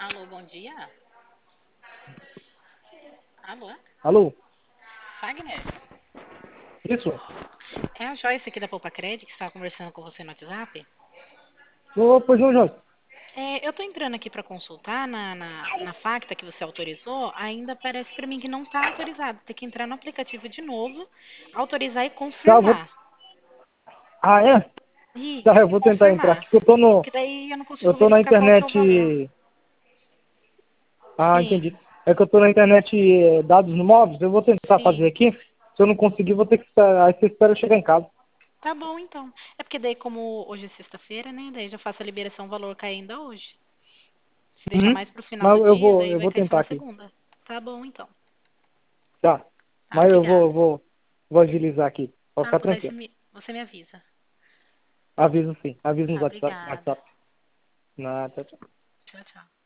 Alô, bom dia. Alô, Alô? Fagner? Isso? É a Joyce aqui da Poupa Credit que estava conversando com você no WhatsApp. Ô, pois não, Jorge. Eu estou entrando aqui para consultar na Facta que você autorizou. Ainda parece para mim que não está autorizado. Tem que entrar no aplicativo de novo, autorizar e Tá, eu vou... confirmar. Ah, é? Tá, eu Isso, e vou tentar entrar confirmar. aqui. Eu tô no... Porque daí eu não Eu consigo tô na verificar qual que é o internet... valor. Ah, Sim, entendi. É que eu tô na internet dados móveis. Eu vou tentar fazer sim. aqui. Se eu não conseguir, vou ter que esperar. Aí você espera eu chegar em casa. Tá bom, então. É porque daí, como hoje é sexta-feira, né? Daí já faço a liberação, o valor cai ainda hoje. Se deixar Uhum. mais pro final Mas do dia, daí eu vai vou cair só tentar na aqui. segunda. Tá bom, então. Tá. Ah, Mas obrigada. vou agilizar aqui. Pode Ah, ficar daí tranquilo. você me avisa. Aviso sim. Aviso no Ah, WhatsApp. obrigada. WhatsApp. Nada. Tchau, tchau.